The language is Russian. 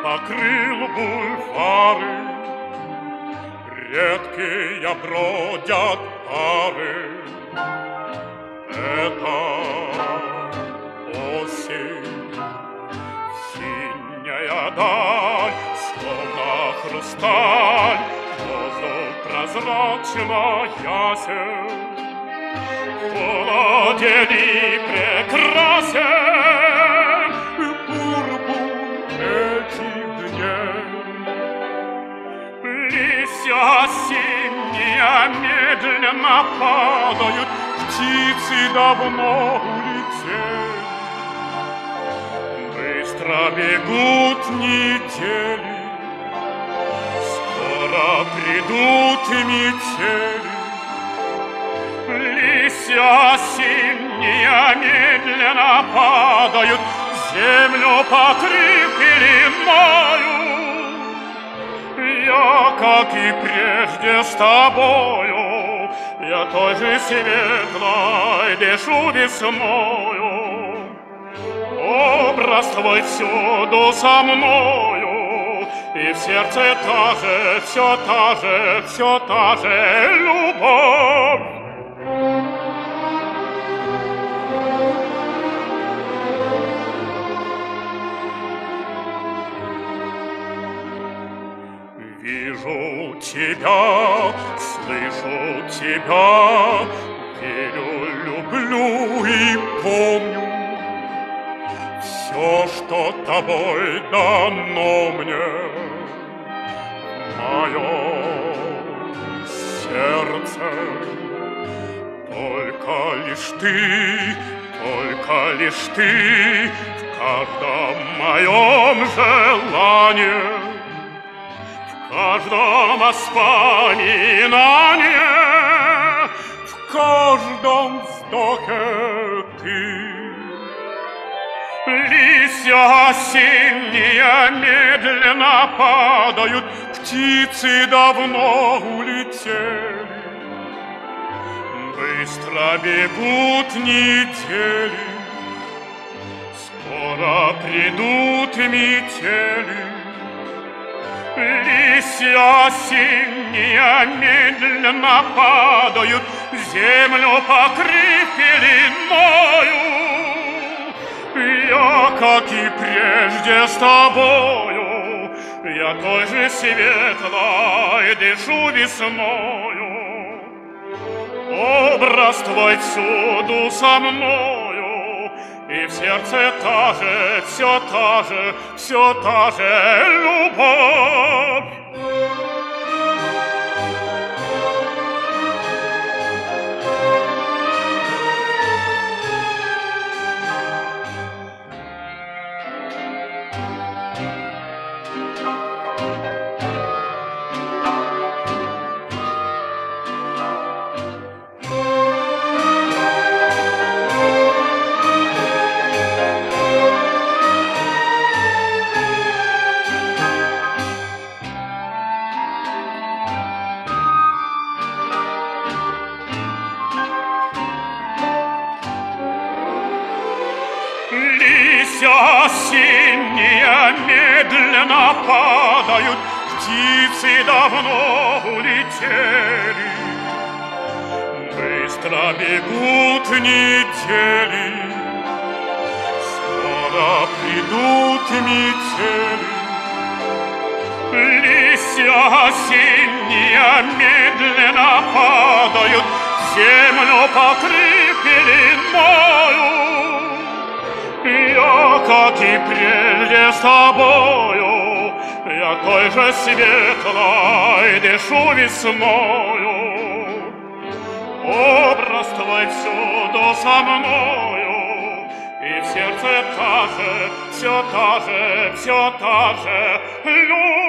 покрыл бульвары, редкие бродят пары. Это осень, синяя даль, словно хрусталь, воздух прозрачно ясен, холоден и прекрасен пурпур этих дней. Листья осенние медленно падают, птицы давно улетели, быстро бегут недели, скоро придут метели. Листья осенние медленно падают, землю покрыв пеленою. Я, как и прежде с тобою, я той же светлой дышу весною. Образ твой всюду со мною, и в сердце та же, все та же любовь. Вижу тебя, слышу тебя, верю, люблю и помню. Все, что тобой дано мне, в моем сердце. Только лишь ты в каждом моем желании, в каждом воспоминании, в каждом вздохе ты. Листья осенние медленно падают, птицы давно улетели, быстро бегут недели, скоро придут метели. Листья осенние медленно падают, землю покрыв пеленою. Я, как и прежде с тобою, я той же светлой дышу весною. Образ твой всюду со мною, и в сердце та же, все та же любовь. Листья осенние медленно падают, птицы давно улетели, быстро бегут недели, скоро придут метели. Листья осенние медленно падают, землю покрыв пеленою. Я, как и прежде с тобою, я той же светлой дышу весною. Образ твой всюду со мною, и в сердце та же, все та же любовь.